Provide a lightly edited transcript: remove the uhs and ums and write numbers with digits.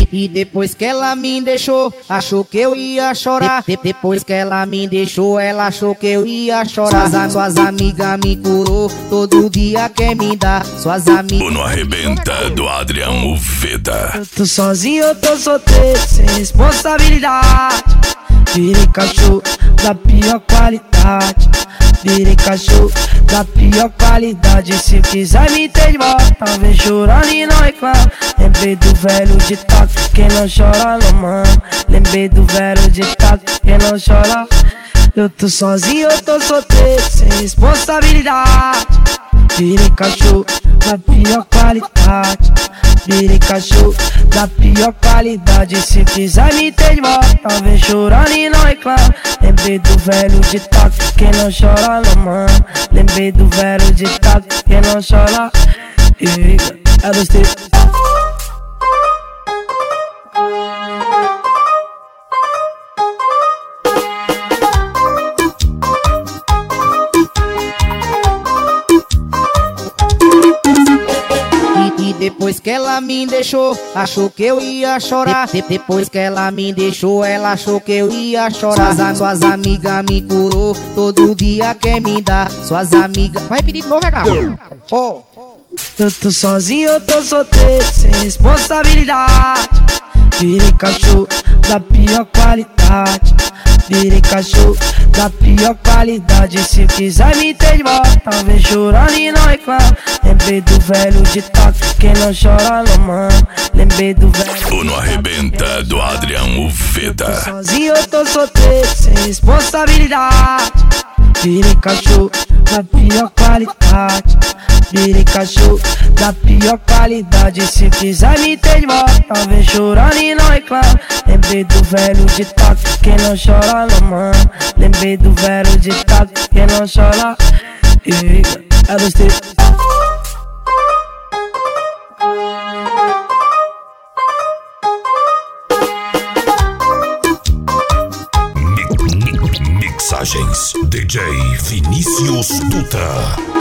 E depois que ela me deixou, achou que eu ia chorar. Depois que ela me deixou, ela achou que eu ia chorar. Suas amigas me curou, todo dia quer me dar. Suas amigas. No Arrebenta do Adriano Uveda. Eu tô sozinho, eu tô solteiro, sem responsabilidade. Virei cachorro da pior qualidade. Virei cachorro da pior qualidade. Se quiser me ter de volta, vem chorando e não reclama. Lembrei do velho ditado, quem não chora não mama. Lembrei do velho ditado, quem não chora. Eu tô sozinho, eu tô solteiro, sem responsabilidade. Virei cachorro da pior qualidade. Virei cachorro da pior qualidade. Se quiser me ter de volta, vem chorando e não reclama. Lembrei do velho ditado, quem não chora não mama. Lembrei do velho ditado, quem não chora. É dos três. Depois que ela me deixou, achou que eu ia chorar. Depois que ela me deixou, ela achou que eu ia chorar. Suas amigas me curou, todo dia quer me dar. Suas amigas. Vai pedir de novo, regalo. Oh. Eu tô sozinho, eu tô solteiro, sem responsabilidade. Virei cachorro da pior qualidade. Virei cachorro da pior qualidade. Se quiser me ter de volta, vem chorando e não reclama. Lembrei do velho ditado, quem não chora não mama. Lembrei do velho. No Arrebenta do Adriano Uveda. Sozinho eu tô solteiro, sem responsabilidade. Virei cachorro da pior qualidade. Virei cachorro da pior qualidade. Se quiser me ter de volta, vem chorando e não reclama. Lembrei do velho ditado, quem não chora não mama. Lembrei do velho ditado, quem não chora. É dos três. Mixagens DJ Vinícius Dutra.